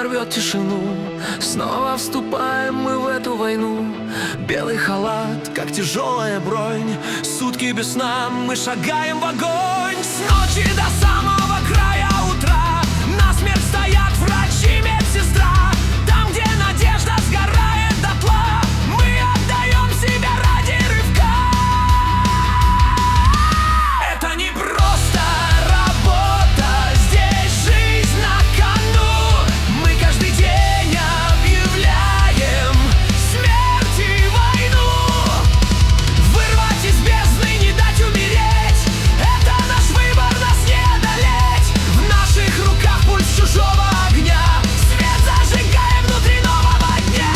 рвет тишину. Снова вступаем мы в эту войну. Белый халат, как тяжелая бронь. Сутки без сна, мы шагаем в огонь. С ночи до самого края утра насмерть стоят врачи, медсестра. Там, где надежда сгорает дотла, мы отдаем себя ради рывка. Это не просто работа, здесь жизнь на кону. Мы каждый день объявляем смерть и войну. Вырвать из бездны, не дать умереть — это наш выбор, нас не одолеть. В наших руках пульс чужого огня, свет зажигаем внутри нового дня.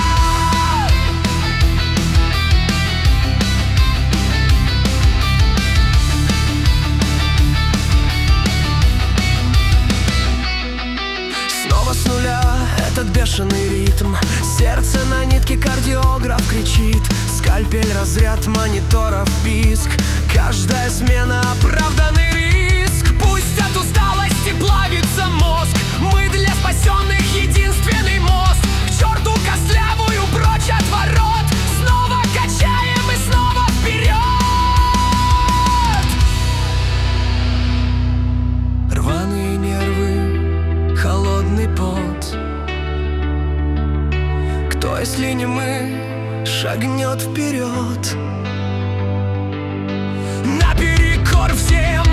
Снова с нуля этот бешеный ритм. Сердце на нитке, кардиограф кричит. Скальпель, разряд мониторов, писк. Каждая смена — оправданный риск. Пусть от усталости плавится мозг, мы для спасенных единственный мост. К черту костлявую, прочь от ворот. Снова качаем и снова вперед. Рваные нервы, холодный пот. Кто, если не мы, шагнет вперед? Наперекор всем